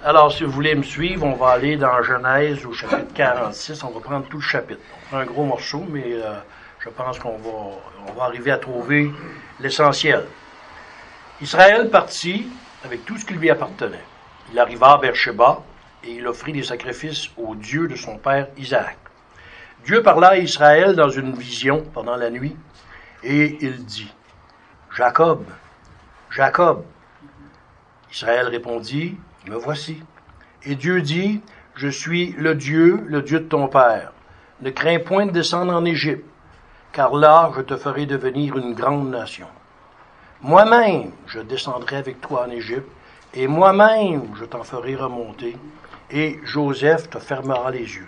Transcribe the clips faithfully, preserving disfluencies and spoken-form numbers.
Alors, si vous voulez me suivre, on va aller dans Genèse au chapitre quarante-six. On va prendre tout le chapitre. On prend un gros morceau, mais euh, je pense qu'on va, on va arriver à trouver l'essentiel. Israël partit avec tout ce qui lui appartenait. Il arriva à Beersheba et il offrit des sacrifices au Dieu de son père Isaac. Dieu parla à Israël dans une vision pendant la nuit et il dit, « Jacob, Jacob. » Israël répondit, « Me voici. » Et Dieu dit, « Je suis le Dieu, le Dieu de ton père. Ne crains point de descendre en Égypte, car là je te ferai devenir une grande nation. Moi-même je descendrai avec toi en Égypte, et moi-même je t'en ferai remonter, et Joseph te fermera les yeux. »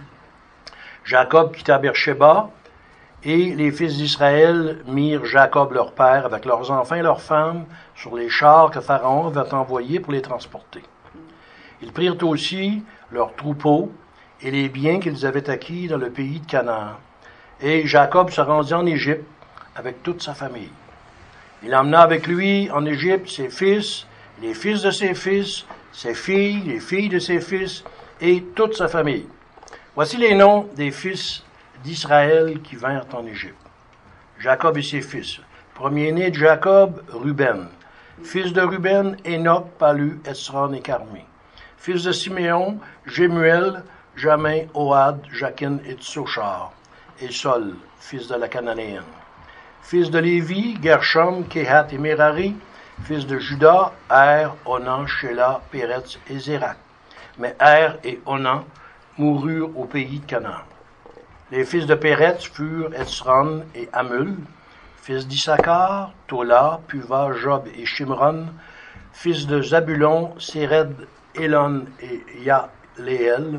Jacob quitta Beersheba, et les fils d'Israël mirent Jacob leur père avec leurs enfants et leurs femmes sur les chars que Pharaon avait envoyés pour les transporter. Ils prirent aussi leurs troupeaux et les biens qu'ils avaient acquis dans le pays de Canaan. Et Jacob se rendit en Égypte avec toute sa famille. Il emmena avec lui en Égypte ses fils, les fils de ses fils, ses filles, les filles de ses fils et toute sa famille. Voici les noms des fils d'Israël qui vinrent en Égypte. Jacob et ses fils. Premier-né de Jacob, Ruben. Fils de Ruben, Enoch, Palu, Esron et Carmi. Fils de Siméon, Jémuel, Jamin, Ohad, Jakin et Tsochar. Et Sol, fils de la Cananéenne. Fils de Lévi, Gershom, Kehat et Merari. Fils de Juda, Er, Onan, Shelah, Péretz et Zérak. Mais Er et Onan moururent au pays de Canaan. Les fils de Péretz furent Etzron et Hamul. Fils d'Issachar, Tola, Puva, Job et Shimron. Fils de Zabulon, Séred, Élon et Yaléel.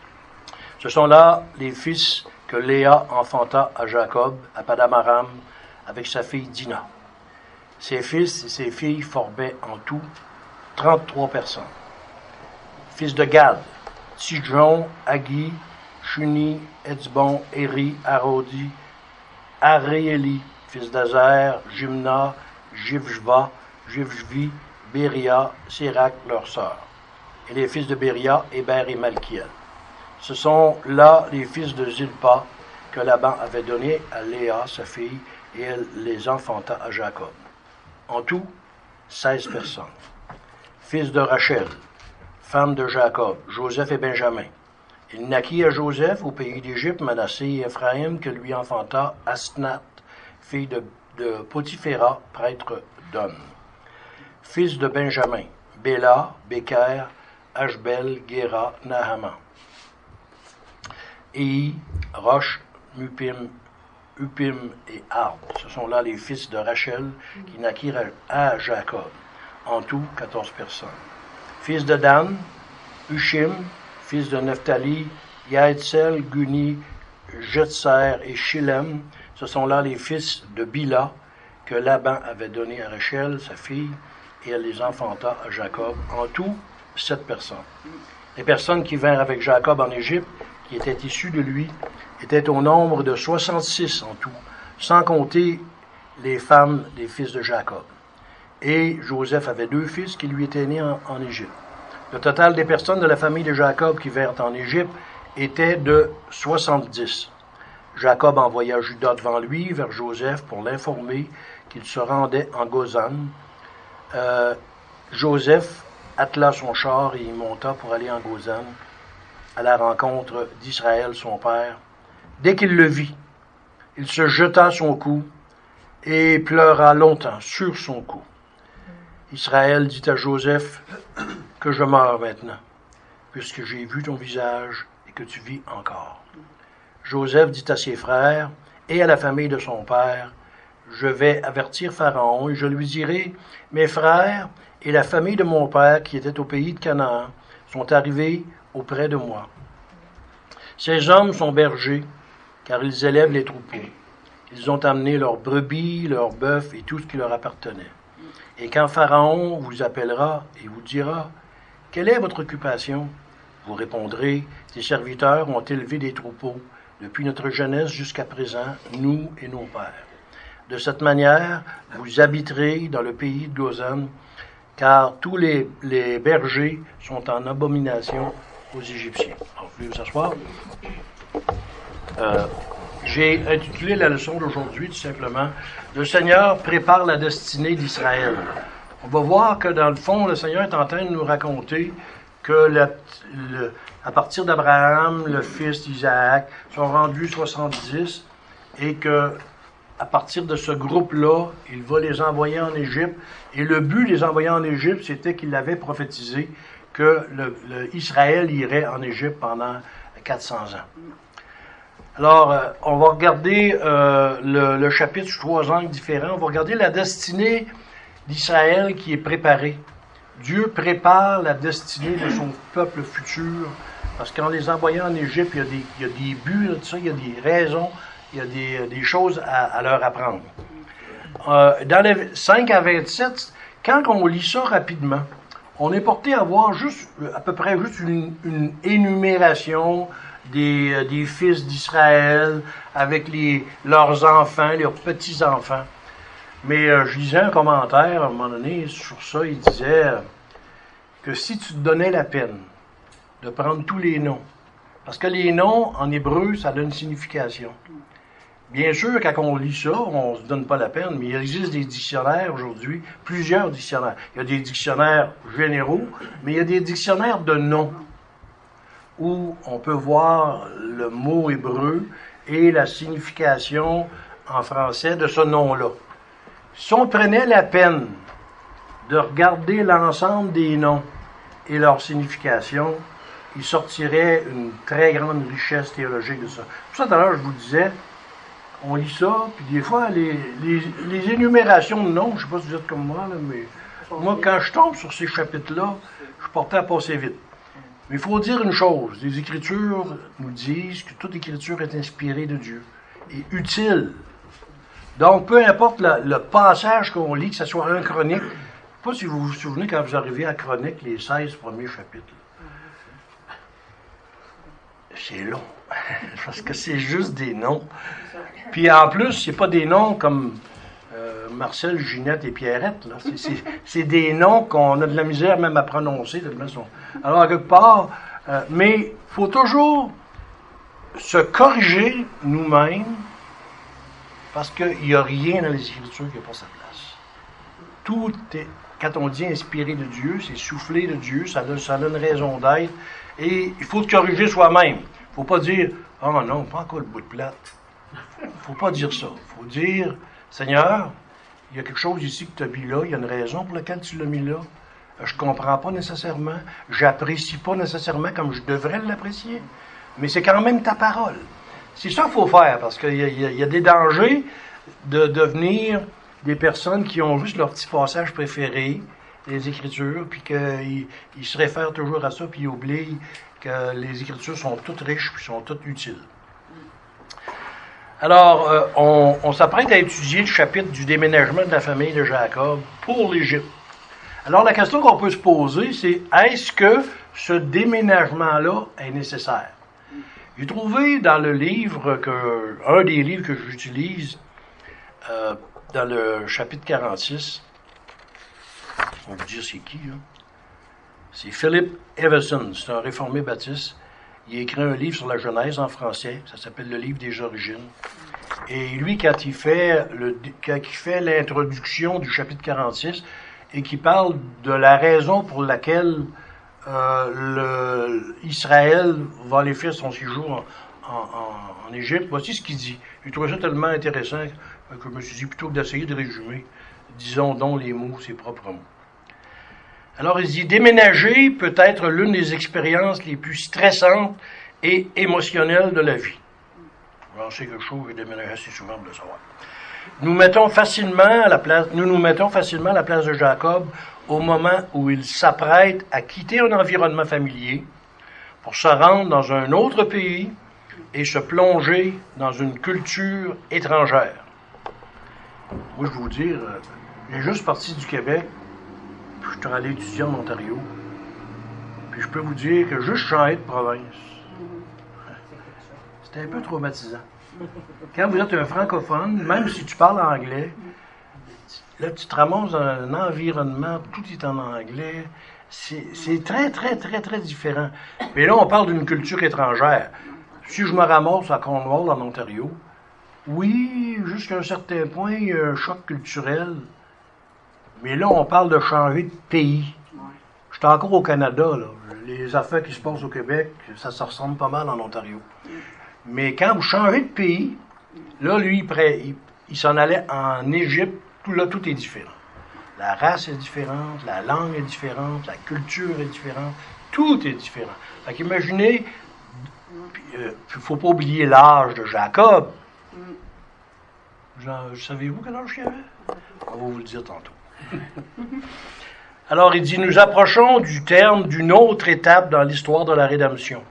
Ce sont là les fils que Léa enfanta à Jacob, à Padam-Aram, avec sa fille Dina. Ses fils et ses filles formaient en tout trente-trois personnes. Fils de Gad, Tidjon, Hagi, Shuni, Etzbon, Éri, Arodi, Arééli, fils d'Azer, Jimna, Jivjva, Jivjvi, Béria, Sérac, leur sœur. Et les fils de Béria, Héber et Malkiel. Ce sont là les fils de Zilpa que Laban avait donnés à Léa, sa fille, et elle les enfanta à Jacob. En tout, seize personnes. Fils de Rachel, femme de Jacob, Joseph et Benjamin. Il naquit à Joseph, au pays d'Égypte, Manassé et Ephraïm, que lui enfanta Asnath, fille de, de Potiphéra, prêtre d'On. Fils de Benjamin, Béla, Béker, Ashbel, Géra, Nahama. Ei, Roche, Mupim, Upim et Ard. Ce sont là les fils de Rachel qui naquirent à Jacob. En tout, quatorze personnes. Fils de Dan, Ushim, fils de Nephtali, Yaetzel, Guni, Jetser et Shilem. Ce sont là les fils de Bila que Laban avait donnés à Rachel, sa fille, et elle les enfanta à Jacob. En tout, sept personnes. Les personnes qui vinrent avec Jacob en Égypte, qui étaient issues de lui, étaient au nombre de soixante-six en tout, sans compter les femmes des fils de Jacob. Et Joseph avait deux fils qui lui étaient nés en, en Égypte. Le total des personnes de la famille de Jacob qui vinrent en Égypte était de soixante-dix. Jacob envoya Juda devant lui vers Joseph pour l'informer qu'il se rendait en Gozan. Euh, Joseph attela son char et y monta pour aller en Gozan à la rencontre d'Israël, son père. Dès qu'il le vit, il se jeta à son cou et pleura longtemps sur son cou. Israël dit à Joseph que je meurs maintenant, puisque j'ai vu ton visage et que tu vis encore. Joseph dit à ses frères et à la famille de son père, je vais avertir Pharaon et je lui dirai, mes frères et la famille de mon père qui était au pays de Canaan sont arrivés auprès de moi. Ces hommes sont bergers, car ils élèvent les troupeaux. Ils ont amené leurs brebis, leurs bœufs et tout ce qui leur appartenait. Et quand Pharaon vous appellera et vous dira, « Quelle est votre occupation ?» Vous répondrez, « Tes serviteurs ont élevé des troupeaux depuis notre jeunesse jusqu'à présent, nous et nos pères. De cette manière, vous habiterez dans le pays de Gozan, car tous les, les bergers sont en abomination aux Égyptiens. Alors, vous pouvez vous asseoir. Euh, j'ai intitulé la leçon d'aujourd'hui, tout simplement, « Le Seigneur prépare la destinée d'Israël ». On va voir que, dans le fond, le Seigneur est en train de nous raconter que la, le, à partir d'Abraham, le fils d'Isaac, sont rendus soixante-dix et que à partir de ce groupe-là, il va les envoyer en Égypte. Et le but de les envoyer en Égypte, c'était qu'il avait prophétisé que le, le Israël irait en Égypte pendant quatre cents ans. Alors, euh, on va regarder euh, le, le chapitre sous trois angles différents. On va regarder la destinée d'Israël qui est préparée. Dieu prépare la destinée de son peuple futur, parce qu'en les envoyant en Égypte, il y a des, il y a des buts, là, tout ça, il y a des raisons, il y a des, des choses à, à leur apprendre. Euh, dans les cinq à vingt-sept, quand on lit ça rapidement, on est porté à voir juste, à peu près juste une, une énumération des, des fils d'Israël avec les, leurs enfants, leurs petits-enfants. Mais euh, je lisais un commentaire à un moment donné sur ça, il disait euh, que si tu te donnais la peine de prendre tous les noms, parce que les noms, en hébreu, ça donne une signification. Bien sûr, quand on lit ça, on ne se donne pas la peine, mais il existe des dictionnaires aujourd'hui, plusieurs dictionnaires. Il y a des dictionnaires généraux, mais il y a des dictionnaires de noms, où on peut voir le mot hébreu et la signification en français de ce nom-là. Si on prenait la peine de regarder l'ensemble des noms et leur signification, il sortirait une très grande richesse théologique de ça. Pour ça, tout à l'heure, je vous disais, on lit ça, puis des fois, les, les, les énumérations de noms, je ne sais pas si vous êtes comme moi, là, mais moi, quand je tombe sur ces chapitres-là, je suis porté à passer vite. Mais il faut dire une chose, les Écritures nous disent que toute Écriture est inspirée de Dieu et utile. Donc, peu importe le, le passage qu'on lit, que ce soit un chronique, je ne sais pas si vous vous souvenez quand vous arrivez à Chronique, les seize premiers chapitres. C'est long, parce que c'est juste des noms. Puis en plus, c'est pas des noms comme euh, Marcel, Ginette et Pierrette. Là. C'est, c'est, c'est des noms qu'on a de la misère même à prononcer. De façon. Alors, quelque part, euh, mais il faut toujours se corriger nous-mêmes, parce qu'il n'y a rien dans les Écritures qui n'a pas sa place. Tout est, quand on dit inspiré de Dieu, c'est soufflé de Dieu, ça donne, ça donne raison d'être. Et il faut te corriger soi-même. Il ne faut pas dire « Oh non, pas encore le bout de plate ». Il ne faut pas dire ça. Il faut dire « Seigneur, il y a quelque chose ici que tu as mis là, il y a une raison pour laquelle tu l'as mis là. Je ne comprends pas nécessairement, j'apprécie pas nécessairement comme je devrais l'apprécier, mais c'est quand même ta parole. » C'est ça qu'il faut faire, parce qu'il y, y, y a des dangers de devenir des personnes qui ont juste leur petit passage préféré, les Écritures, puis qu'ils ils se réfèrent toujours à ça, puis ils oublient que les Écritures sont toutes riches, puis sont toutes utiles. Alors, euh, on, on s'apprête à étudier le chapitre du déménagement de la famille de Jacob pour l'Égypte. Alors, la question qu'on peut se poser, c'est est-ce que ce déménagement-là est nécessaire? J'ai trouvé dans le livre, que, un des livres que j'utilise, euh, dans le chapitre quarante-six, on va vous dire c'est qui, là? C'est Philip Everson, c'est un réformé baptiste. Il a écrit un livre sur la Genèse en français, ça s'appelle le livre des origines. Et lui, quand il fait, le, quand il fait l'introduction du chapitre quarante-six, et qu'il parle de la raison pour laquelle euh, le, Israël va aller faire son séjour en, en, en, en Égypte, voici ce qu'il dit. J'ai trouvé ça tellement intéressant que je me suis dit, plutôt que d'essayer de résumer, disons donc les mots, ses propres mots. Alors, il dit, déménager peut être l'une des expériences les plus stressantes et émotionnelles de la vie. Alors, c'est quelque chose que j'ai déménagé assez souvent de le savoir. Nous mettons facilement à la place, nous nous mettons facilement à la place de Jacob au moment où il s'apprête à quitter un environnement familier pour se rendre dans un autre pays et se plonger dans une culture étrangère. Moi, je vais vous dire, j'ai juste parti du Québec, puis je suis allé étudier en Ontario, puis je peux vous dire que juste changer de province, c'était un peu traumatisant. Quand vous êtes un francophone, même si tu parles anglais, là, tu te ramasses dans un environnement, tout est en anglais. C'est, c'est très, très, très, très différent. Mais là, on parle d'une culture étrangère. Si je me ramasse à Cornwall, en Ontario, oui, jusqu'à un certain point, il y a un choc culturel. Mais là, on parle de changer de pays. Je suis encore au Canada, là. Les affaires qui se passent au Québec, ça se ressemble pas mal en Ontario. Mais quand vous changez de pays, là, lui, il, il, il s'en allait en Égypte. Tout là, tout est différent. La race est différente, la langue est différente, la culture est différente, tout est différent. Fait qu'imaginez, il euh, ne faut pas oublier l'âge de Jacob. Genre, savez-vous quel âge il avait? On va vous le dire tantôt. Alors, il dit, nous approchons du terme d'une autre étape dans l'histoire de la rédemption.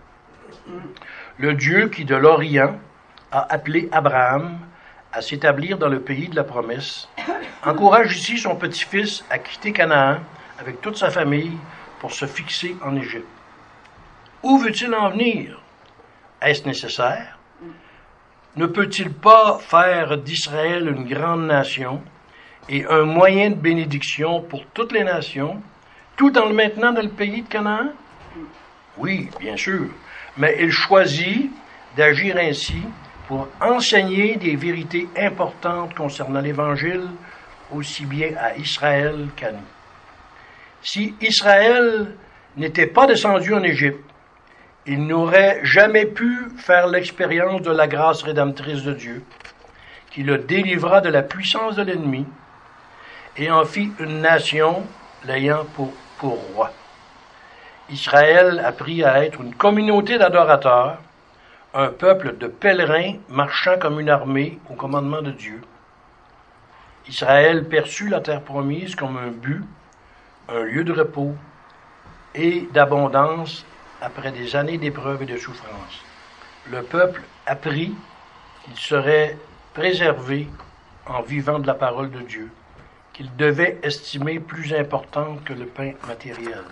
Le Dieu qui, de l'Orient, a appelé Abraham à s'établir dans le pays de la promesse, encourage ici son petit-fils à quitter Canaan avec toute sa famille pour se fixer en Égypte. Où veut-il en venir? Est-ce nécessaire? Ne peut-il pas faire d'Israël une grande nation et un moyen de bénédiction pour toutes les nations, tout en le maintenant dans le pays de Canaan? Oui, bien sûr, mais il choisit d'agir ainsi pour enseigner des vérités importantes concernant l'Évangile, aussi bien à Israël qu'à nous. Si Israël n'était pas descendu en Égypte, il n'aurait jamais pu faire l'expérience de la grâce rédemptrice de Dieu, qui le délivra de la puissance de l'ennemi et en fit une nation l'ayant pour, pour roi. Israël apprit à être une communauté d'adorateurs, un peuple de pèlerins marchant comme une armée au commandement de Dieu. Israël perçut la terre promise comme un but, un lieu de repos et d'abondance après des années d'épreuves et de souffrances. Le peuple apprit qu'il serait préservé en vivant de la parole de Dieu, qu'il devait estimer plus importante que le pain matériel.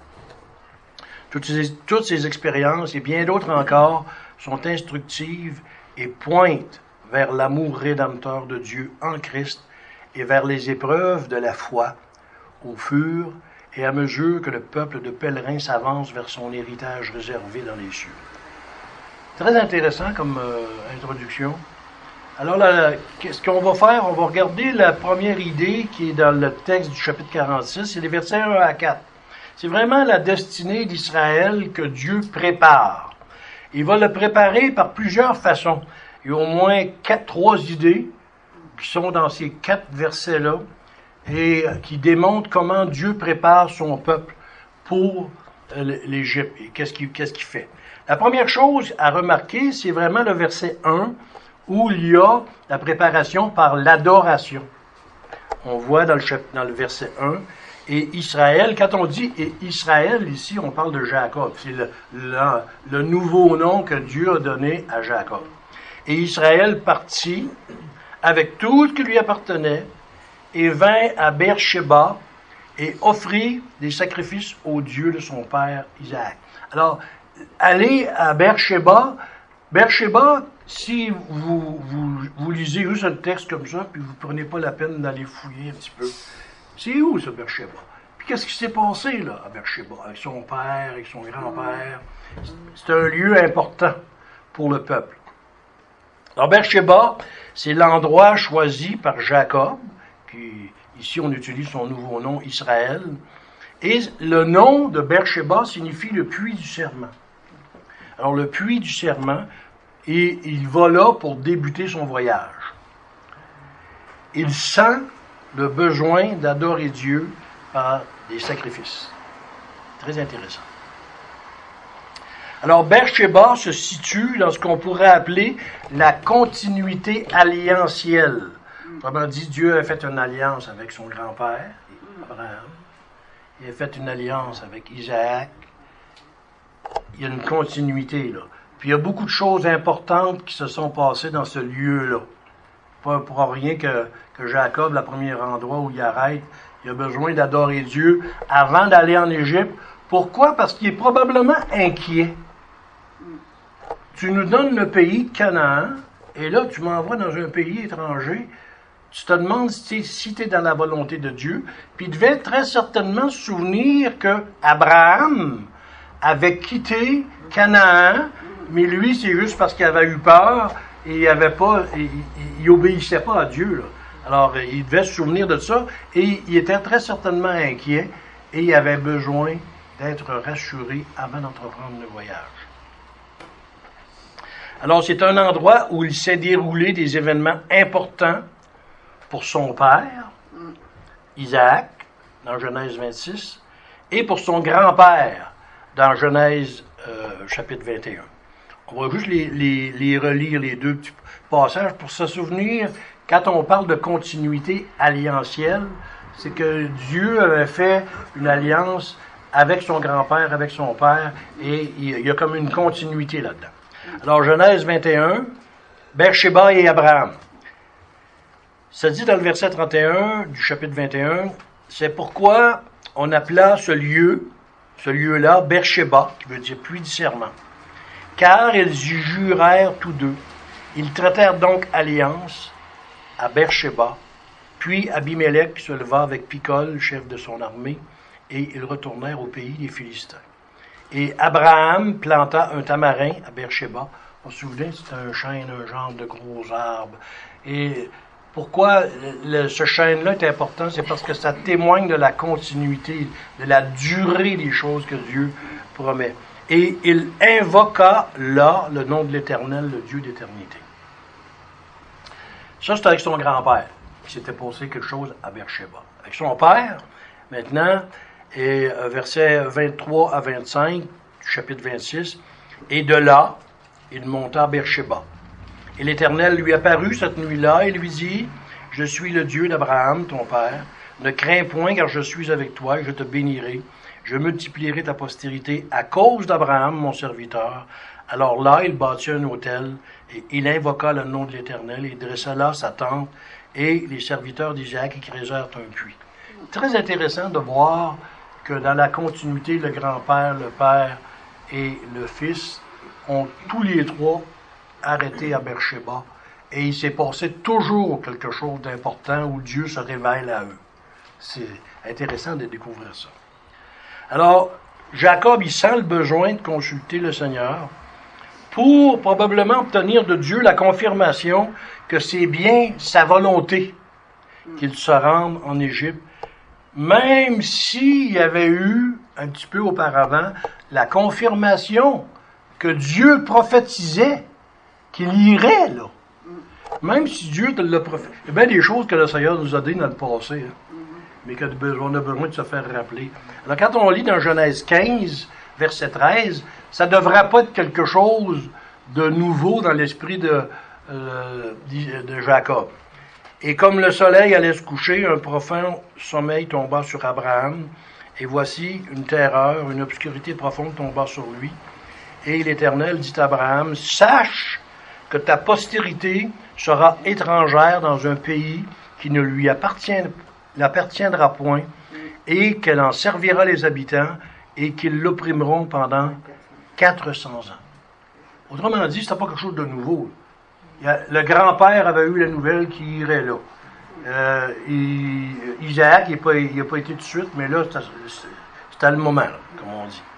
Toutes ces, toutes ces expériences et bien d'autres encore sont instructives et pointent vers l'amour rédempteur de Dieu en Christ et vers les épreuves de la foi au fur et à mesure que le peuple de pèlerins s'avance vers son héritage réservé dans les cieux. Très intéressant comme euh, introduction. Alors là, qu'est-ce qu'on va faire? On va regarder la première idée qui est dans le texte du chapitre quarante-six, c'est les versets un à quatre. C'est vraiment la destinée d'Israël que Dieu prépare. Il va le préparer par plusieurs façons. Il y a au moins quatre, trois idées qui sont dans ces quatre versets-là et qui démontrent comment Dieu prépare son peuple pour l'Égypte et qu'est-ce qu'il, qu'est-ce qu'il fait. La première chose à remarquer, c'est vraiment le verset un où il y a la préparation par l'adoration. On voit dans le, dans le verset un, et Israël, quand on dit et Israël, ici, on parle de Jacob. C'est le, le, le nouveau nom que Dieu a donné à Jacob. Et Israël partit avec tout ce qui lui appartenait et vint à Beersheba et offrit des sacrifices au Dieu de son père Isaac. Alors, aller à Beersheba, Beersheba, si vous, vous, vous lisez juste un texte comme ça, puis vous ne prenez pas la peine d'aller fouiller un petit peu, c'est où ce Beersheba? Puis qu'est-ce qui s'est passé là à Beersheba, avec son père, avec son grand-père? C'est un lieu important pour le peuple. Alors Beersheba, c'est l'endroit choisi par Jacob, qui ici on utilise son nouveau nom, Israël, et le nom de Beersheba signifie le puits du serment. Alors le puits du serment, et il va là pour débuter son voyage. Il sent le besoin d'adorer Dieu par des sacrifices. Très intéressant. Alors, Beersheba se situe dans ce qu'on pourrait appeler la continuité alliantielle. Autrement dit, Dieu a fait une alliance avec son grand-père, Abraham. Il a fait une alliance avec Isaac. Il y a une continuité, là. Puis il y a beaucoup de choses importantes qui se sont passées dans ce lieu-là. Pas pour rien que, que Jacob, le premier endroit où il arrête, il a besoin d'adorer Dieu avant d'aller en Égypte. Pourquoi? Parce qu'il est probablement inquiet. Tu nous donnes le pays de Canaan, et là, tu m'envoies dans un pays étranger. tu te demandes si, si tu es dans la volonté de Dieu. Puis il devait très certainement se souvenir que Abraham avait quitté Canaan, mais lui, c'est juste parce qu'il avait eu peur et il avait pas, il, il, il obéissait pas à Dieu, là. Alors, il devait se souvenir de ça et il était très certainement inquiet et il avait besoin d'être rassuré avant d'entreprendre le voyage. Alors, c'est un endroit où il s'est déroulé des événements importants pour son père, Isaac, dans Genèse vingt-six, et pour son grand-père, dans Genèse euh, chapitre vingt et un. On va juste les, les, les relire, les deux petits passages, pour se souvenir, quand on parle de continuité alliantielle, c'est que Dieu avait fait une alliance avec son grand-père, avec son père, et il y a comme une continuité là-dedans. Alors, Genèse vingt et un, Beersheba et Abraham. Ça dit dans le verset trente et un du chapitre vingt et un, c'est pourquoi on appela ce lieu, ce lieu-là, Beersheba, qui veut dire pluie du serment. Car ils y jurèrent tous deux. Ils traitèrent donc alliance à Beersheba. Puis Abimelech se leva avec Picol, chef de son armée, et ils retournèrent au pays des Philistins. Et Abraham planta un tamarin à Beersheba. On se souvient, c'était un chêne, un genre de gros arbre. Et pourquoi le, ce chêne-là est important? C'est parce que ça témoigne de la continuité, de la durée des choses que Dieu promet. Et il invoqua là le nom de l'Éternel, le Dieu d'éternité. Ça, c'est avec son grand-père, qui s'était passé quelque chose à Beersheba. Avec son père, maintenant, et versets vingt-trois à vingt-cinq, du chapitre vingt-six, et de là, il monta à Beersheba. Et l'Éternel lui apparut cette nuit-là et lui dit, « Je suis le Dieu d'Abraham, ton père. Ne crains point, car je suis avec toi et je te bénirai. Je multiplierai ta postérité à cause d'Abraham, mon serviteur. » Alors là, il bâtit un autel et il invoqua le nom de l'Éternel et il dressa là sa tente et les serviteurs d'Isaac y creusèrent un puits. Très intéressant de voir que dans la continuité, le grand-père, le père et le fils ont tous les trois arrêté à Beersheba et il s'est passé toujours quelque chose d'important où Dieu se révèle à eux. C'est intéressant de découvrir ça. Alors, Jacob, il sent le besoin de consulter le Seigneur pour probablement obtenir de Dieu la confirmation que c'est bien sa volonté qu'il se rende en Égypte, même s'il y avait eu, un petit peu auparavant, la confirmation que Dieu prophétisait qu'il irait là. Même si Dieu te l'a prophétisé. Il y a bien des choses que le Seigneur nous a dit dans le passé, hein, mais qu'on a besoin de se faire rappeler. Alors quand on lit dans Genèse quinze, verset treize, ça ne devrait pas être quelque chose de nouveau dans l'esprit de, euh, de Jacob. Et comme le soleil allait se coucher, un profond sommeil tomba sur Abraham, et voici une terreur, une obscurité profonde tomba sur lui. Et l'Éternel dit à Abraham, « Sache que ta postérité sera étrangère dans un pays qui ne lui appartient, l'appartiendra point, et qu'elle en servira les habitants, et qu'ils l'opprimeront pendant quatre cents ans. » Autrement dit, c'était pas quelque chose de nouveau. Il y a, le grand-père avait eu la nouvelle qu'il irait là. Euh, il, Isaac, il n'a pas, il a pas été tout de suite, mais là, c'était, c'était le moment, là, comme on dit.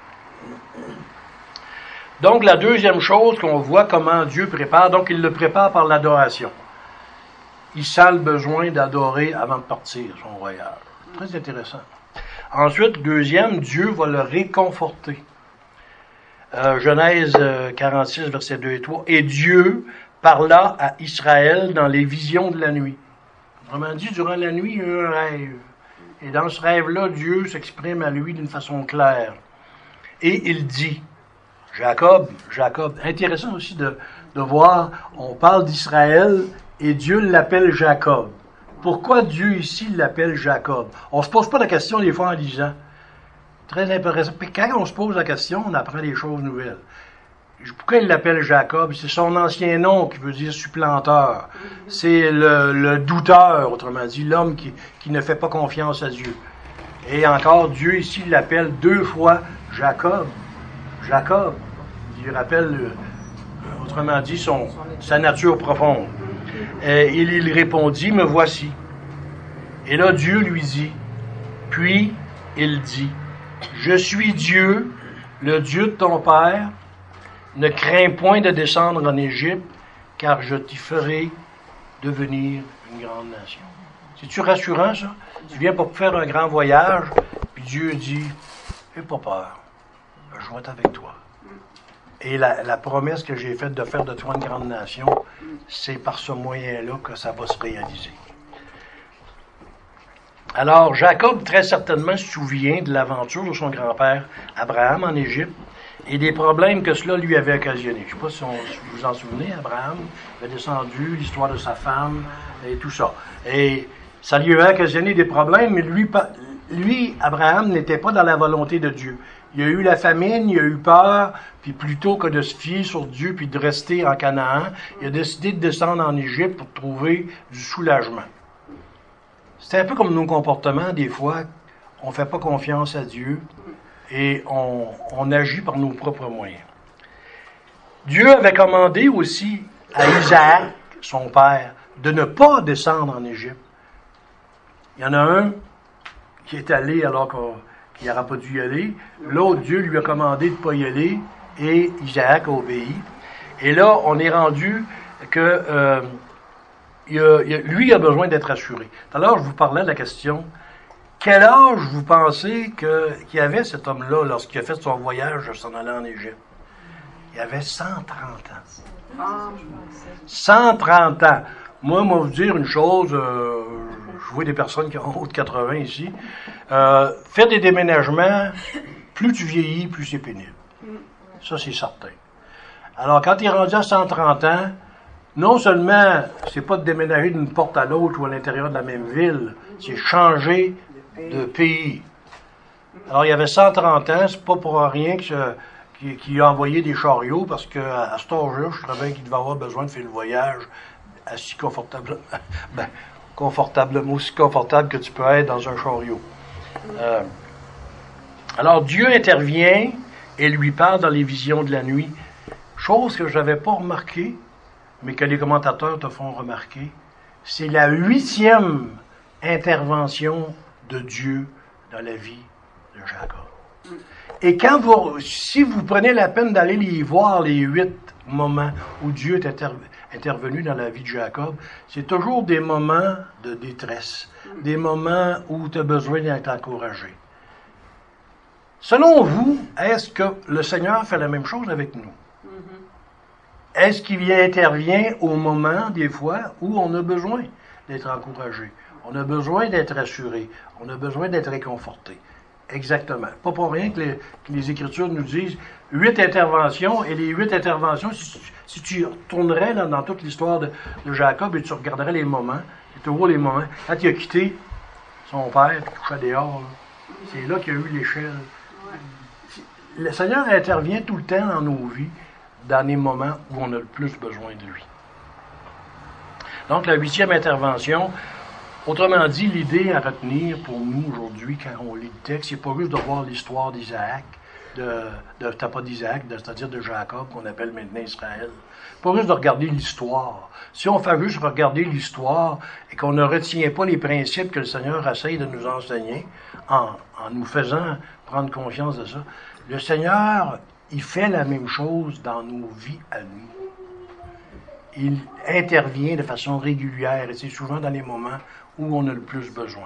Donc, la deuxième chose qu'on voit comment Dieu prépare, donc il le prépare par l'adoration. Il sent le besoin d'adorer avant de partir son voyage. Très intéressant. Ensuite, deuxième, Dieu va le réconforter. Euh, Genèse quarante-six, versets deux et trois. « Et Dieu parla à Israël dans les visions de la nuit. » Autrement dit, durant la nuit, il y a eu un rêve. Et dans ce rêve-là, Dieu s'exprime à lui d'une façon claire. Et il dit, Jacob, Jacob, intéressant aussi de, de voir, on parle d'Israël et Dieu l'appelle Jacob. Pourquoi Dieu ici l'appelle Jacob? On ne se pose pas la question des fois en lisant. Très intéressant. Puis quand on se pose la question, on apprend des choses nouvelles. Pourquoi il l'appelle Jacob? C'est son ancien nom qui veut dire supplanteur. C'est le, le douteur, autrement dit, l'homme qui, qui ne fait pas confiance à Dieu. Et encore, Dieu ici l'appelle deux fois Jacob. Jacob. Il lui rappelle, autrement dit, son, sa nature profonde. Euh, il, il répondit, me voici. Et là, Dieu lui dit, puis il dit, je suis Dieu, le Dieu de ton père, ne crains point de descendre en Égypte, car je t'y ferai devenir une grande nation. C'est-tu rassurant, ça? Tu viens pour faire un grand voyage, puis Dieu dit, n'aie pas peur, je vais être avec toi. Et la, la promesse que j'ai faite de faire de toi une grande nation, c'est par ce moyen-là que ça va se réaliser. Alors, Jacob, très certainement, se souvient de l'aventure de son grand-père Abraham en Égypte et des problèmes que cela lui avait occasionné. Je ne sais pas si, on, si vous vous en souvenez, Abraham avait descendu, l'histoire de sa femme et tout ça. Et ça lui avait occasionné des problèmes, mais lui, lui Abraham, n'était pas dans la volonté de Dieu. Il y a eu la famine, il a eu peur, puis plutôt que de se fier sur Dieu puis de rester en Canaan, il a décidé de descendre en Égypte pour trouver du soulagement. C'est un peu comme nos comportements, des fois, on ne fait pas confiance à Dieu et on, on agit par nos propres moyens. Dieu avait commandé aussi à Isaac, son père, de ne pas descendre en Égypte. Il y en a un qui est allé alors qu'il n'aurait pas dû y aller. L'autre, Dieu lui a commandé de ne pas y aller et Isaac a obéi. Et là, on est rendu que euh, il a, il a, lui il a besoin d'être assuré. Tout à l'heure, je vous parlais de la question, quel âge vous pensez que, qu'il y avait cet homme-là lorsqu'il a fait son voyage de s'en aller en Égypte? Il avait cent trente ans. cent trente ans. Moi, moi, vous dire une chose, euh, je vois des personnes qui ont haut de quatre-vingts ici. Euh, faire des déménagements, plus tu vieillis, plus c'est pénible. Ça, c'est certain. Alors, quand tu es rendu à cent trente ans, non seulement, c'est pas de déménager d'une porte à l'autre ou à l'intérieur de la même ville, c'est changer de pays. Alors, il y avait cent trente ans, c'est pas pour rien que je, qui, qui a envoyé des chariots, parce que à, à cet âge-là, je savais bien qu'il devait avoir besoin de faire le voyage assis confortablement, ben, confortablement, aussi confortable que tu peux être dans un chariot. Euh, alors, Dieu intervient et lui parle dans les visions de la nuit, chose que je n'avais pas remarquée, mais que les commentateurs te font remarquer. C'est la huitième intervention de Dieu dans la vie de Jacob. Et quand vous, si vous prenez la peine d'aller les voir, les huit moments où Dieu est intervenu, intervenu dans la vie de Jacob, c'est toujours des moments de détresse, des moments où tu as besoin d'être encouragé. Selon vous, est-ce que le Seigneur fait la même chose avec nous? Est-ce qu'il intervient au moment, des fois, où on a besoin d'être encouragé? On a besoin d'être assuré. On a besoin d'être réconforté. Exactement. Pas pour rien que les, que les Écritures nous disent huit interventions, et les huit interventions, si, si tu retournerais là, dans toute l'histoire de, de Jacob et tu regarderais les moments, c'est toujours les moments, quand il a quitté son père, qui couchait dehors, là, c'est là qu'il y a eu l'échelle. Le Seigneur intervient tout le temps dans nos vies, dans les moments où on a le plus besoin de lui. Donc, la huitième intervention, autrement dit, l'idée à retenir pour nous aujourd'hui, quand on lit le texte, c'est pas juste de voir l'histoire d'Isaac, de, de pas d'Isaac, de, c'est-à-dire de Jacob, qu'on appelle maintenant Israël. Pas juste de regarder l'histoire. Si on fait juste regarder l'histoire et qu'on ne retient pas les principes que le Seigneur essaye de nous enseigner, en, en nous faisant prendre conscience de ça, le Seigneur, il fait la même chose dans nos vies à nous. Il intervient de façon régulière et c'est souvent dans les moments où on a le plus besoin.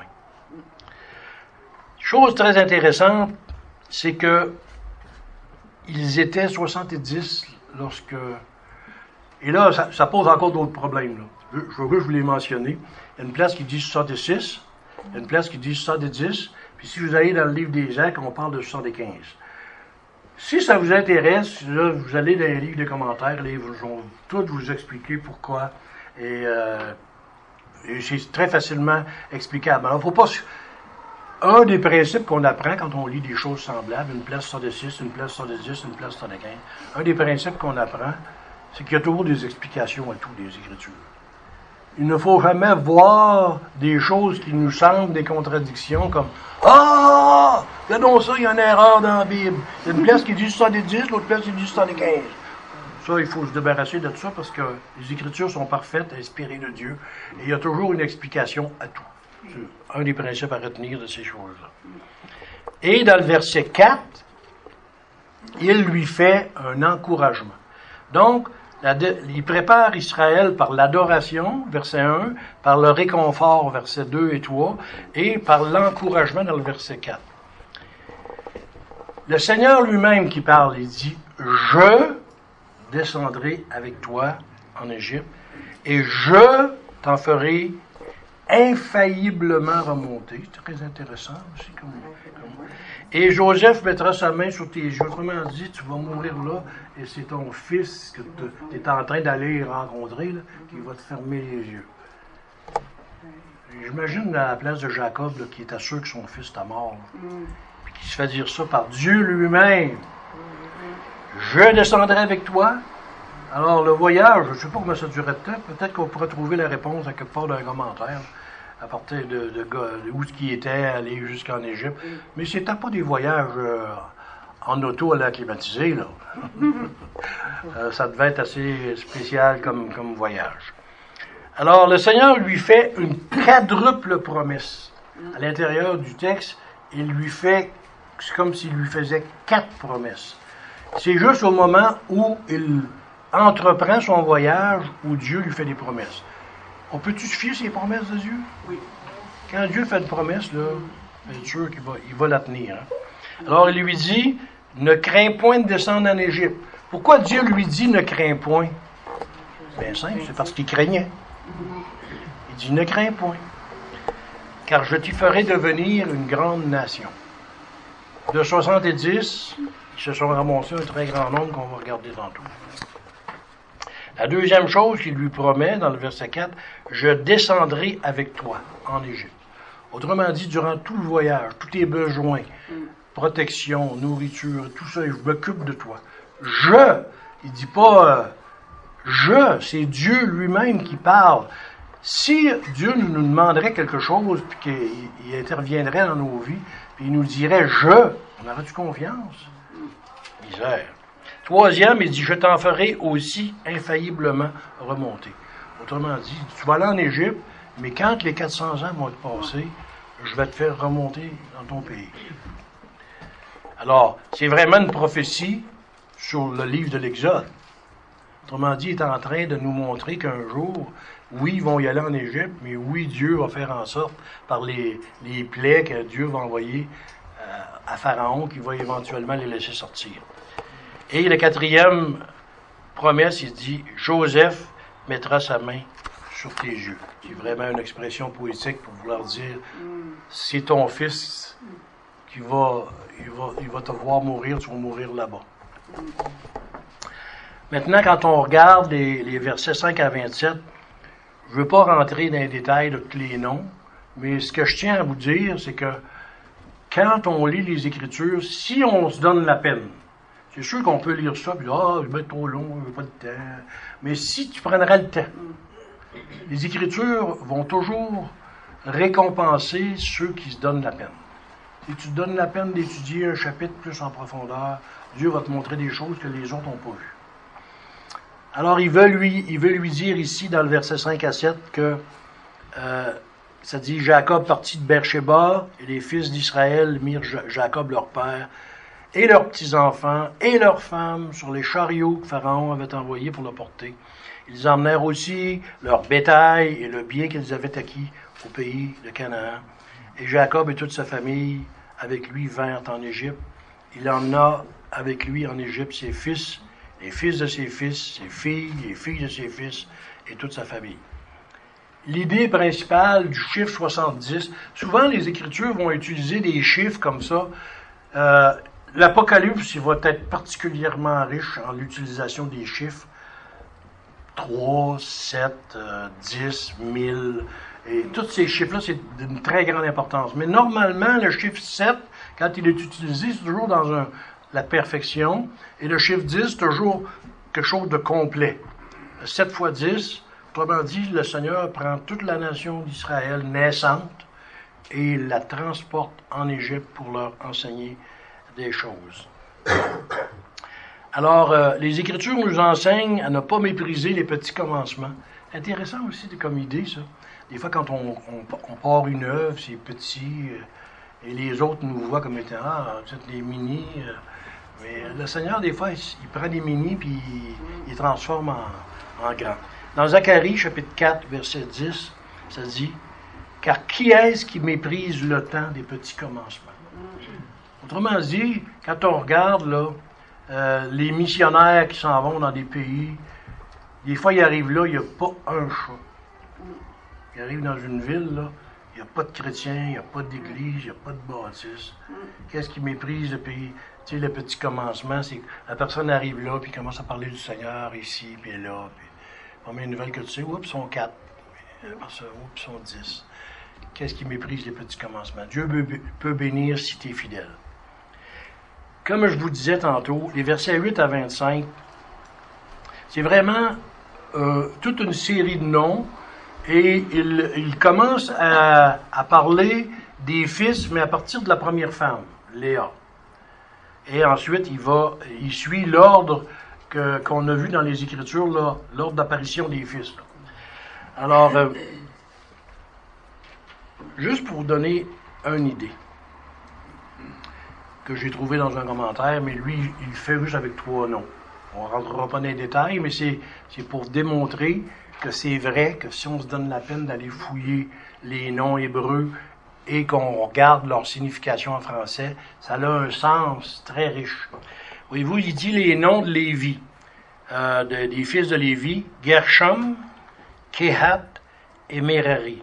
Chose très intéressante, c'est que ils étaient soixante-dix lorsque... Et là, ça, ça pose encore d'autres problèmes. Là. Je, je veux que je vous les mentionner. Il y a une place qui dit soixante-six, il y a une place qui dit soixante-dix, puis si vous allez dans le livre des Actes, on parle de soixante-quinze. Si ça vous intéresse, là, vous allez dans les livres de commentaires, là, ils vont tout vous expliquer pourquoi. Et, euh, et c'est très facilement explicable. Alors, il ne faut pas... Un des principes qu'on apprend quand on lit des choses semblables, une place soixante-six, une place soixante-dix, une place soixante-quinze, un des principes qu'on apprend, c'est qu'il y a toujours des explications à tout des Écritures. Il ne faut jamais voir des choses qui nous semblent des contradictions comme « Ah! Regardons ça, il y a une erreur dans la Bible. Il y a une place qui dit soixante-dix, l'autre place qui dit soixante-quinze. » Ça, il faut se débarrasser de tout ça parce que les Écritures sont parfaites, inspirées de Dieu, et il y a toujours une explication à tout. C'est un des principes à retenir de ces choses-là. Et dans le verset quatre, il lui fait un encouragement. Donc, la, il prépare Israël par l'adoration, verset un, par le réconfort, verset deux et trois, et par l'encouragement dans le verset quatre. Le Seigneur lui-même qui parle, il dit, « Je descendrai avec toi en Égypte, et je t'en ferai infailliblement remonter. » C'est très intéressant aussi. Comme, comme... Et Joseph mettra sa main sur tes yeux. Autrement dit, tu vas mourir là, et c'est ton fils que tu es en train d'aller rencontrer, là, qui va te fermer les yeux. J'imagine à la place de Jacob, là, qui était sûr que son fils était mort, là, puis qui se fait dire ça par Dieu lui-même. Je descendrai avec toi. Alors, le voyage, je ne sais pas comment ça durait de temps. Peut-être qu'on pourrait trouver la réponse à quelque part d'un commentaire, à partir de, de, de où ce qui était, aller jusqu'en Égypte. Mais ce n'était pas des voyages euh, en auto à la climatisée, là. euh, ça devait être assez spécial comme, comme voyage. Alors, le Seigneur lui fait une quadruple promesse. À l'intérieur du texte, il lui fait, c'est comme s'il lui faisait quatre promesses. C'est juste au moment où il entreprend son voyage où Dieu lui fait des promesses. On peut-tu se fier ces promesses de Dieu? Oui. Quand Dieu fait une promesse, là, bien sûr qu'il va, il va la tenir. Hein? Alors il lui dit, ne crains point de descendre en Égypte. Pourquoi Dieu lui dit ne crains point? Bien simple, c'est parce qu'il craignait. Il dit, ne crains point, car je t'y ferai devenir une grande nation. De soixante-dix, ils se sont ramassés un très grand nombre qu'on va regarder tantôt. La deuxième chose qu'il lui promet dans le verset quatre, « Je descendrai avec toi en Égypte. » Autrement dit, durant tout le voyage, tous tes besoins, protection, nourriture, tout ça, je m'occupe de toi. Je, il dit pas euh, je, c'est Dieu lui-même qui parle. Si Dieu nous demanderait quelque chose, puis qu'il il interviendrait dans nos vies, puis il nous dirait « je », on aurait-tu confiance? Misère. Troisième, il dit, je t'en ferai aussi infailliblement remonter. Autrement dit, tu vas aller en Égypte, mais quand les quatre cents ans vont être passés, je vais te faire remonter dans ton pays. Alors, c'est vraiment une prophétie sur le livre de l'Exode. Autrement dit, il est en train de nous montrer qu'un jour, oui, ils vont y aller en Égypte, mais oui, Dieu va faire en sorte, par les, les plaies que Dieu va envoyer euh, à Pharaon, qu'il va éventuellement les laisser sortir. Et la quatrième promesse, il dit, Joseph mettra sa main sur tes yeux. C'est vraiment une expression poétique pour vouloir dire, c'est ton fils qui va, il va, il va te voir mourir, tu vas mourir là-bas. Maintenant, quand on regarde les, les versets cinq à vingt-sept, je ne veux pas rentrer dans les détails de tous les noms, mais ce que je tiens à vous dire, c'est que quand on lit les Écritures, si on se donne la peine, c'est sûr qu'on peut lire ça, puis ah, je vais être trop long, je n'ai pas de temps. Mais si tu prendrais le temps, les Écritures vont toujours récompenser ceux qui se donnent la peine. Si tu te donnes la peine d'étudier un chapitre plus en profondeur, Dieu va te montrer des choses que les autres n'ont pas vues. Alors, il veut lui, il veut lui dire ici, dans le verset cinq à sept, que euh, ça dit, Jacob partit de Beersheba, et les fils d'Israël mirent Jacob leur père, et leurs petits-enfants, et leurs femmes, sur les chariots que Pharaon avait envoyés pour le porter. Ils emmenèrent aussi leur bétail et le bien qu'ils avaient acquis au pays de Canaan. Et Jacob et toute sa famille, avec lui, vinrent en Égypte. Il emmena avec lui en Égypte ses fils, les fils de ses fils, ses filles, les filles de ses fils, et toute sa famille. L'idée principale du chiffre soixante-dix, souvent les Écritures vont utiliser des chiffres comme ça. Euh, L'Apocalypse, il va être particulièrement riche en l'utilisation des chiffres. trois, sept, dix, mille. Et tous ces chiffres-là, c'est d'une très grande importance. Mais normalement, le chiffre sept, quand il est utilisé, c'est toujours dans un, la perfection. Et le chiffre dix, c'est toujours quelque chose de complet. sept fois dix, autrement dit, le Seigneur prend toute la nation d'Israël naissante et la transporte en Égypte pour leur enseigner des choses. Alors, euh, les Écritures nous enseignent à ne pas mépriser les petits commencements. Intéressant aussi comme idée, ça. Des fois, quand on, on, on part une œuvre, c'est petit, euh, et les autres nous voient comme étant, ah, peut-être des mini. Euh, mais le Seigneur, des fois, il, il prend des mini, puis il, il les transforme en, en grands. Dans Zacharie, chapitre quatre, verset dix, ça dit, « Car qui est-ce qui méprise le temps des petits commencements? » Autrement dit, quand on regarde, là, Euh, les missionnaires qui s'en vont dans des pays, des fois ils arrivent là, il n'y a pas un chat. Ils arrivent dans une ville, là, il n'y a pas de chrétiens, il n'y a pas d'église, il n'y a pas de bâtisse. Qu'est-ce qui méprise le pays? Tu sais, le petit commencement, c'est que la personne arrive là, puis commence à parler du Seigneur ici, puis là, puis combien de nouvelles que tu sais? Oups, ils sont quatre. Oups, ils sont dix. Qu'est-ce qui méprise les petits commencements? Dieu peut bénir si tu es fidèle. Comme je vous disais tantôt, les versets huit à vingt-cinq, c'est vraiment euh, toute une série de noms, et il, il commence à, à parler des fils, mais à partir de la première femme, Léa. Et ensuite, il va, il suit l'ordre que, qu'on a vu dans les Écritures, là, l'ordre d'apparition des fils. Là. Alors, euh, juste pour vous donner une idée, que j'ai trouvé dans un commentaire, mais lui, il fait juste avec trois noms. On ne rentrera pas dans les détails, mais c'est, c'est pour démontrer que c'est vrai que si on se donne la peine d'aller fouiller les noms hébreux et qu'on regarde leur signification en français, ça a un sens très riche. Voyez-vous, il dit les noms de Lévi, euh, de, des fils de Lévi, Gershom, Kehat et Merari.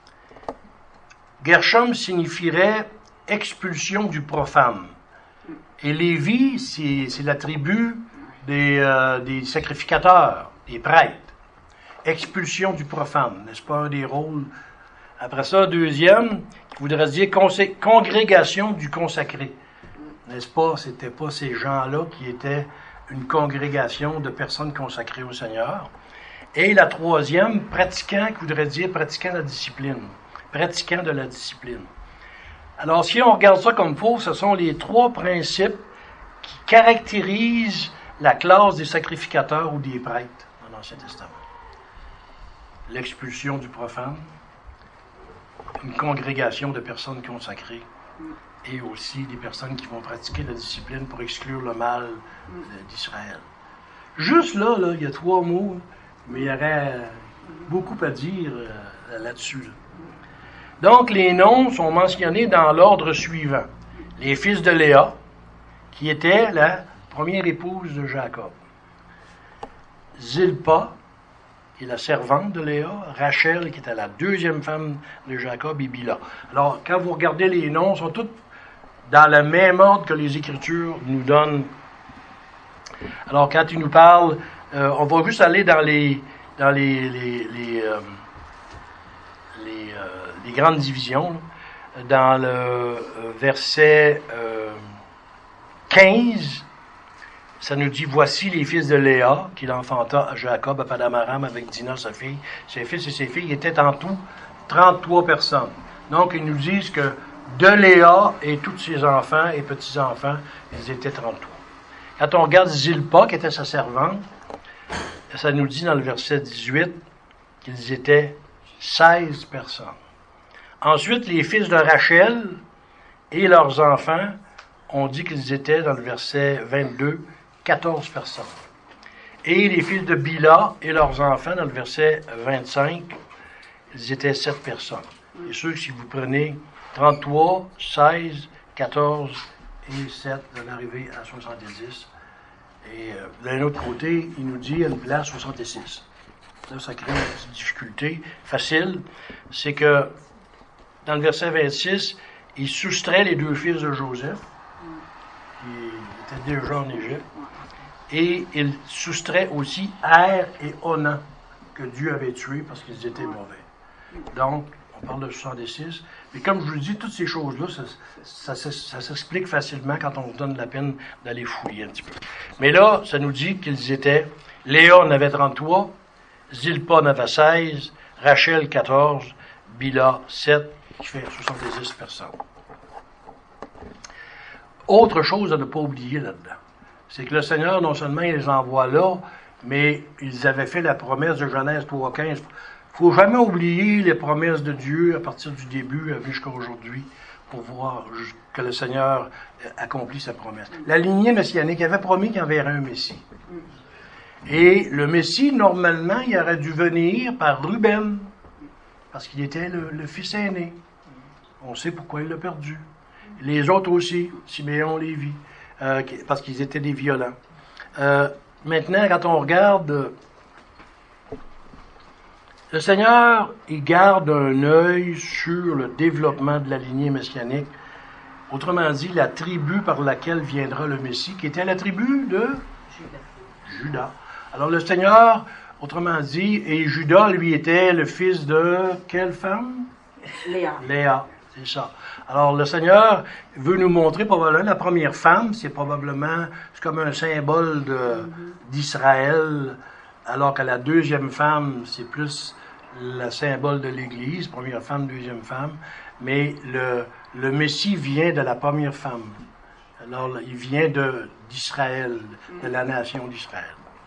Gershom signifierait expulsion du profane. Et Lévi, c'est, c'est la tribu des, euh, des sacrificateurs, des prêtres. Expulsion du profane, n'est-ce pas un des rôles? Après ça, deuxième, qui voudrait dire consé- congrégation du consacré. N'est-ce pas? C'était pas ces gens-là qui étaient une congrégation de personnes consacrées au Seigneur. Et la troisième, pratiquant, qui voudrait dire pratiquant la discipline. Pratiquant de la discipline. Alors, si on regarde ça comme faux, ce sont les trois principes qui caractérisent la classe des sacrificateurs ou des prêtres dans l'Ancien Testament. L'expulsion du profane, une congrégation de personnes consacrées, et aussi des personnes qui vont pratiquer la discipline pour exclure le mal d'Israël. Juste là, là, il y a trois mots, mais il y aurait beaucoup à dire là-dessus. Là. Donc, les noms sont mentionnés dans l'ordre suivant. Les fils de Léa, qui était la première épouse de Jacob. Zilpa, qui est la servante de Léa. Rachel, qui était la deuxième femme de Jacob, et Bila. Alors, quand vous regardez les noms, ils sont tous dans le même ordre que les Écritures nous donnent. Alors, quand ils nous parlent, euh, on va juste aller dans les, dans les, les, les, euh, les, euh, les grandes divisions, là. Dans le euh, verset euh, quinze, ça nous dit, voici les fils de Léa, qu'il enfanta à Jacob, à Padamaram, avec Dina, sa fille. Ses fils et ses filles étaient en tout trente-trois personnes. Donc, ils nous disent que de Léa et tous ses enfants et petits-enfants, ils étaient trente-trois. Quand on regarde Zilpa, qui était sa servante, ça nous dit dans le verset dix-huit qu'ils étaient seize personnes. Ensuite, les fils de Rachel et leurs enfants, on dit qu'ils étaient, dans le verset vingt-deux, quatorze personnes. Et les fils de Bila et leurs enfants, dans le verset vingt-cinq, ils étaient sept personnes. Et sûr que si vous prenez trente-trois, seize, quatorze et sept, vous allez arriver à soixante-dix. Et euh, d'un autre côté, il nous dit à une place soixante-six. Là, ça crée une petite difficulté facile. C'est que dans le verset vingt-six, il soustrait les deux fils de Joseph, qui étaient déjà en Égypte, et il soustrait aussi Er et Onan, que Dieu avait tués parce qu'ils étaient mauvais. Donc, on parle de soixante-six. Mais comme je vous le dis, toutes ces choses-là, ça, ça, ça, ça s'explique facilement quand on se donne la peine d'aller fouiller un petit peu. Mais là, ça nous dit qu'ils étaient, Léa en avait trente-trois, Zilpa en avait seize, Rachel quatorze, Bila sept, qui fait soixante-dix personnes. Autre chose à ne pas oublier là-dedans, c'est que le Seigneur, non seulement il les envoie là, mais ils avaient fait la promesse de Genèse trois quinze. Il ne faut jamais oublier les promesses de Dieu à partir du début jusqu'à aujourd'hui pour voir que le Seigneur accomplit sa promesse. La lignée messianique avait promis qu'il y enverrait un Messie. Et le Messie, normalement, il aurait dû venir par Ruben, parce qu'il était le, le fils aîné. On sait pourquoi il l'a perdu. Les autres aussi, Siméon, Lévi, euh, parce qu'ils étaient des violents. Euh, maintenant, quand on regarde, le Seigneur, il garde un œil sur le développement de la lignée messianique. Autrement dit, la tribu par laquelle viendra le Messie, qui était la tribu de Judas. Judas. Alors le Seigneur, autrement dit, et Judas, lui, était le fils de quelle femme? Léa. Léa, c'est ça. Alors le Seigneur veut nous montrer probablement la première femme, c'est probablement, c'est comme un symbole de, mm-hmm. d'Israël, alors que la deuxième femme, c'est plus le symbole de l'Église, première femme, deuxième femme, mais le, le Messie vient de la première femme. Alors il vient de, d'Israël, de la nation d'Israël.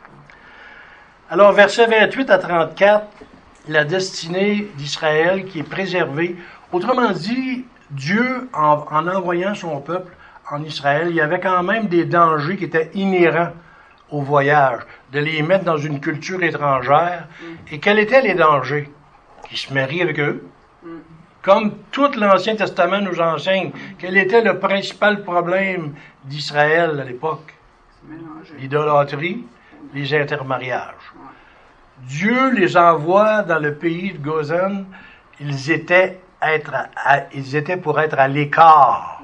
Alors, versets vingt-huit à trente-quatre, la destinée d'Israël qui est préservée. Autrement dit, Dieu, en, en envoyant son peuple en Israël, il y avait quand même des dangers qui étaient inhérents au voyage, de les mettre dans une culture étrangère. Et quels étaient les dangers? Qu'ils se marient avec eux. Comme tout l'Ancien Testament nous enseigne, quel était le principal problème d'Israël à l'époque? L'idolâtrie, les intermariages. Dieu les envoie dans le pays de Gozan, ils étaient, être à, ils étaient pour être à l'écart.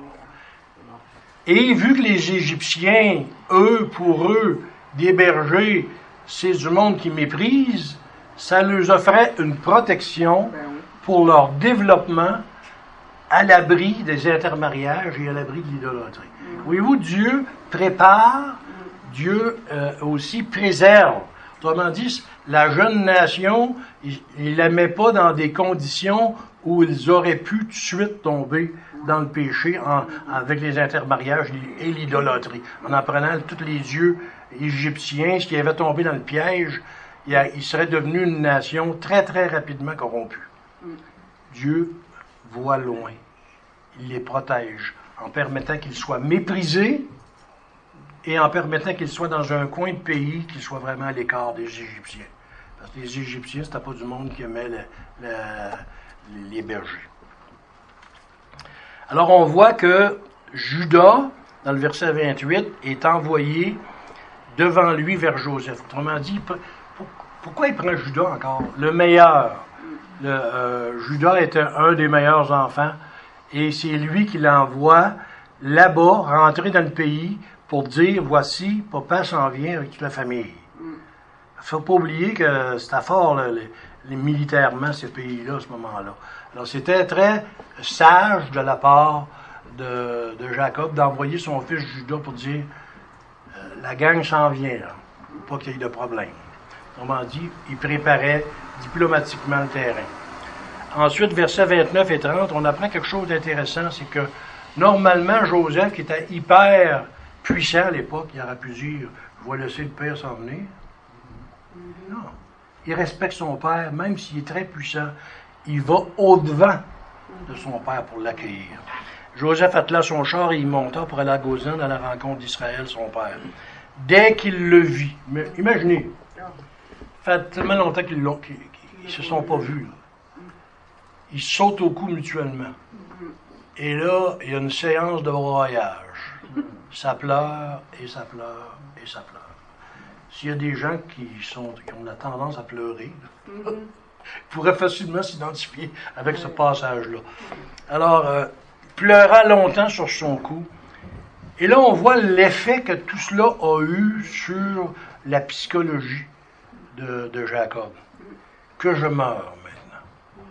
Et vu que les Égyptiens, eux, pour eux, d'héberger, c'est du monde qui méprise, ça leur offrait une protection pour leur développement à l'abri des intermariages et à l'abri de l'idolâtrie. Voyez-vous, Dieu prépare, Dieu euh, aussi préserve. Autrement dit, la jeune nation, il ne la met pas dans des conditions où ils auraient pu tout de suite tomber dans le péché en, avec les intermariages et l'idolâtrie. En apprenant tous les dieux égyptiens, ce qui avait tombé dans le piège, il, a, il serait devenu une nation très, très rapidement corrompue. Dieu voit loin. Il les protège en permettant qu'ils soient méprisés et en permettant qu'ils soient dans un coin de pays, qu'ils soient vraiment à l'écart des Égyptiens. Parce que les Égyptiens, c'était pas du monde qui aimait le, le, les bergers. Alors on voit que Judas, dans le verset vingt-huit, est envoyé devant lui vers Joseph. Autrement dit, pourquoi il prend Judas encore? Le meilleur. Le, euh, Judas était un des meilleurs enfants et c'est lui qui l'envoie là-bas, rentrer dans le pays pour dire, voici, papa s'en vient avec toute la famille. Il ne faut pas oublier que c'était fort là, les, les, militairement ces pays-là à ce moment-là. Alors c'était très sage de la part de, de Jacob d'envoyer son fils Judas pour dire, euh, la gang s'en vient, là, pas qu'il y ait de problème. Autrement dit, il préparait diplomatiquement le terrain. Ensuite, versets vingt-neuf et trente, on apprend quelque chose d'intéressant, c'est que normalement, Joseph, qui était hyper puissant à l'époque, il aurait pu dire, je vais laisser le père s'en venir. Non. Il respecte son père, même s'il est très puissant. Il va au-devant de son père pour l'accueillir. Joseph attela son char et il monta pour aller à Gozan à la rencontre d'Israël, son père. Dès qu'il le vit, mais imaginez, ça fait tellement longtemps qu'ils l'ont, qu'ils ne se sont pas vus. Là. Ils sautent au cou mutuellement. Et là, il y a une séance de broyage. Ça pleure, et ça pleure, et ça pleure. S'il y a des gens qui, sont, qui ont la tendance à pleurer, là, ils pourraient facilement s'identifier avec ce passage-là. Alors, euh, pleura longtemps sur son cou. Et là, on voit l'effet que tout cela a eu sur la psychologie de, de Jacob. Que je meure maintenant,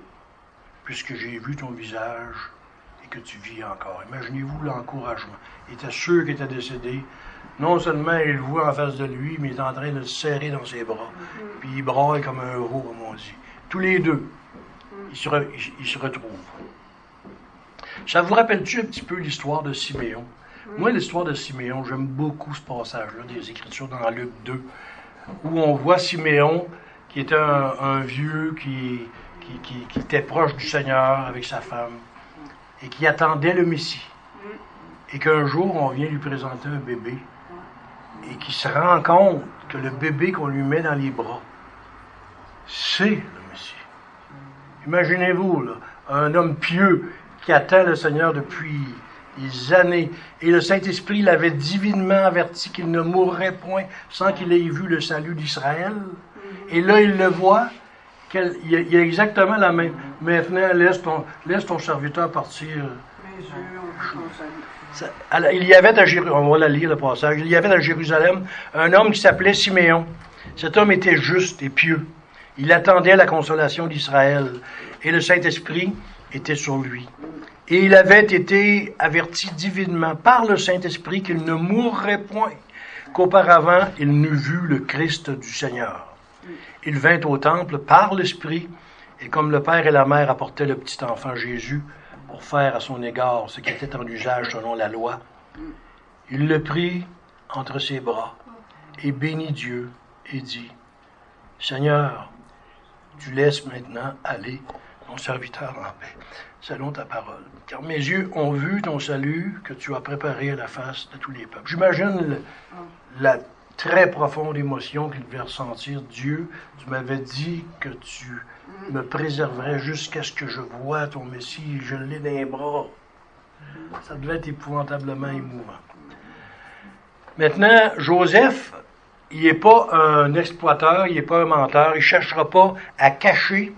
puisque j'ai vu ton visage et que tu vis encore. Imaginez-vous l'encouragement. Il était sûr qu'il était décédé. Non seulement il le voit en face de lui, mais il est en train de le serrer dans ses bras. Puis il braille comme un héros, comme on dit. Tous les deux, ils se, re, ils, ils se retrouvent. Ça vous rappelle-tu un petit peu l'histoire de Siméon? Moi, l'histoire de Siméon, j'aime beaucoup ce passage-là des Écritures dans Luc deux, où on voit Siméon, qui était un, un vieux qui, qui, qui, qui était proche du Seigneur avec sa femme, et qui attendait le Messie. Et qu'un jour, on vient lui présenter un bébé, et qui se rend compte que le bébé qu'on lui met dans les bras, c'est le Messie. Imaginez-vous, là, un homme pieux qui attend le Seigneur depuis des années, et le Saint-Esprit l'avait divinement averti qu'il ne mourrait point sans qu'il ait vu le salut d'Israël. Et là, il le voit, qu'il y a, il y a exactement la même. Maintenant, laisse ton, laisse ton serviteur partir. Ça, alors, il y avait à Jérusalem, on va la lire le passage, il y avait à Jérusalem un homme qui s'appelait Siméon. Cet homme était juste et pieux. Il attendait la consolation d'Israël, et le Saint-Esprit était sur lui. Et il avait été averti divinement par le Saint-Esprit qu'il ne mourrait point, qu'auparavant il n'eût vu le Christ du Seigneur. Il vint au temple par l'Esprit, et comme le père et la mère apportaient le petit enfant Jésus pour faire à son égard ce qui était en usage selon la loi, il le prit entre ses bras et bénit Dieu et dit, « Seigneur, tu laisses maintenant aller mon serviteur en paix, selon ta parole. Car mes yeux ont vu ton salut que tu as préparé à la face de tous les peuples. » J'imagine le, la très profonde émotion qu'il devait ressentir. Dieu, tu m'avais dit que tu me préserverais jusqu'à ce que je voie ton Messie, je l'ai dans les bras. Ça devait être épouvantablement émouvant. Maintenant, Joseph, il n'est pas un exploiteur, il n'est pas un menteur, il ne cherchera pas à cacher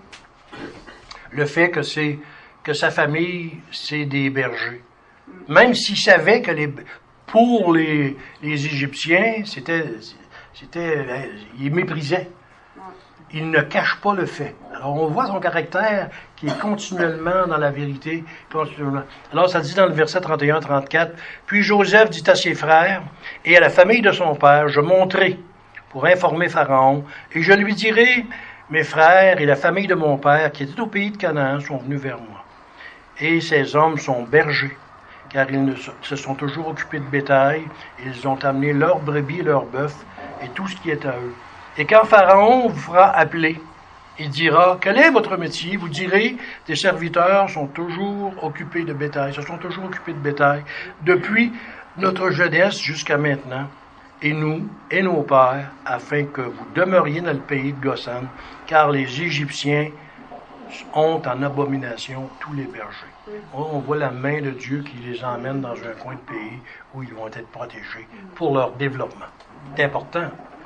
le fait que c'est que sa famille, c'est des bergers. Même s'il savait que les, pour les, les Égyptiens, c'était, c'était, il méprisait. Il ne cache pas le fait. Alors on voit son caractère qui est continuellement dans la vérité. Continuellement. Alors ça dit dans le verset trente et un à trente-quatre, « Puis Joseph dit à ses frères et à la famille de son père, je monterai pour informer Pharaon, et je lui dirai, mes frères et la famille de mon père qui étaient au pays de Canaan sont venus vers moi. Et ces hommes sont bergers, car ils ne se sont toujours occupés de bétail, et ils ont amené leurs brebis et leurs bœufs, et tout ce qui est à eux. Et quand Pharaon vous fera appeler, il dira, quel est votre métier? Vous direz, tes serviteurs sont toujours occupés de bétail, se sont toujours occupés de bétail, depuis notre jeunesse jusqu'à maintenant, et nous et nos pères, afin que vous demeuriez dans le pays de Goshen, car les Égyptiens ont en abomination tous les bergers. On voit la main de Dieu qui les emmène dans un coin de pays où ils vont être protégés pour leur développement. C'est important.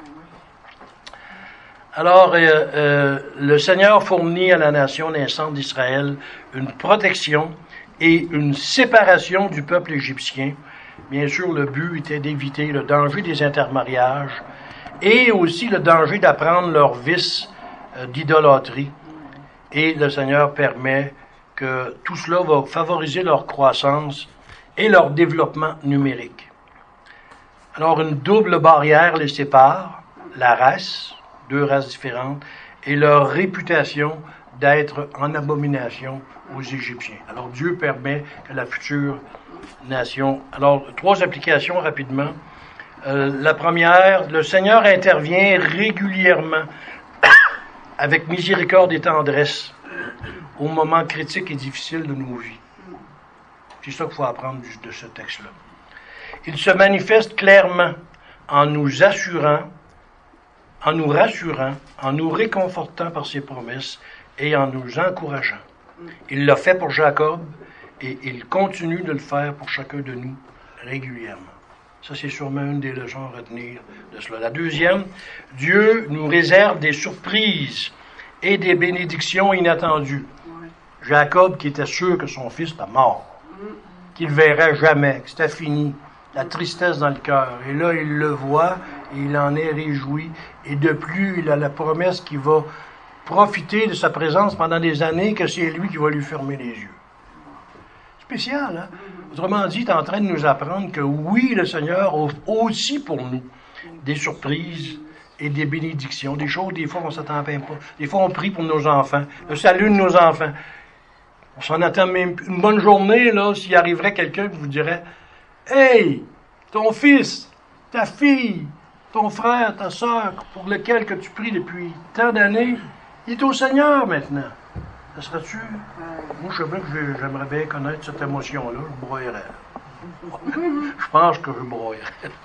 Alors, euh, euh, le Seigneur fournit à la nation naissante d'Israël une protection et une séparation du peuple égyptien. Bien sûr, le but était d'éviter le danger des intermariages et aussi le danger d'apprendre leur vice euh, d'idolâtrie. Et le Seigneur permet que tout cela va favoriser leur croissance et leur développement numérique. Alors, une double barrière les sépare, la race, deux races différentes, et leur réputation d'être en abomination aux Égyptiens. Alors, Dieu permet que la future nation... Alors, trois applications rapidement. Euh, la première, le Seigneur intervient régulièrement avec miséricorde et tendresse aux moments critiques et difficiles de nos vies. C'est ça qu'il faut apprendre de ce texte-là. Il se manifeste clairement en nous assurant, en nous rassurant, en nous réconfortant par ses promesses et en nous encourageant. Il l'a fait pour Jacob et il continue de le faire pour chacun de nous régulièrement. Ça, c'est sûrement une des leçons à retenir de cela. La deuxième, Dieu nous réserve des surprises et des bénédictions inattendues. Jacob, qui était sûr que son fils était mort, qu'il ne verrait jamais, que c'était fini, la tristesse dans le cœur. Et là, il le voit et il en est réjoui. Et de plus, il a la promesse qu'il va profiter de sa présence pendant des années, que c'est lui qui va lui fermer les yeux. Spécial, hein? Autrement dit, il est en train de nous apprendre que oui, le Seigneur offre aussi pour nous des surprises et des bénédictions, des choses, des fois, on ne s'attend même pas. Des fois, on prie pour nos enfants, le salut de nos enfants. On s'en attend même une bonne journée, là, s'il arriverait quelqu'un qui vous dirait, Hey, ton fils, ta fille, ton frère, ta sœur, pour lequel que tu pries depuis tant d'années, il est au Seigneur maintenant. Ça serait-tu? Moi, je sais bien que j'aimerais bien connaître cette émotion-là. Je broyerais. Je pense que je broyerais.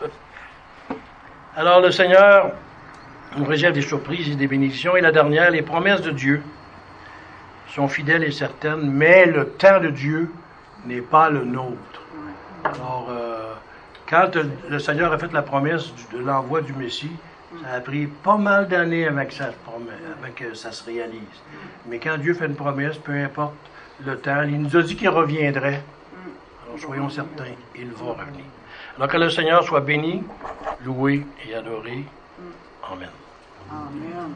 Alors, le Seigneur nous réserve des surprises et des bénédictions. Et la dernière, les promesses de Dieu sont fidèles et certaines, mais le temps de Dieu n'est pas le nôtre. Alors, euh, quand le Seigneur a fait la promesse de l'envoi du Messie, ça a pris pas mal d'années avant que ça, avant que ça se réalise. Mais quand Dieu fait une promesse, peu importe le temps, il nous a dit qu'il reviendrait. Alors soyons certains, il va revenir. Alors que le Seigneur soit béni, loué et adoré. Amen. Amen.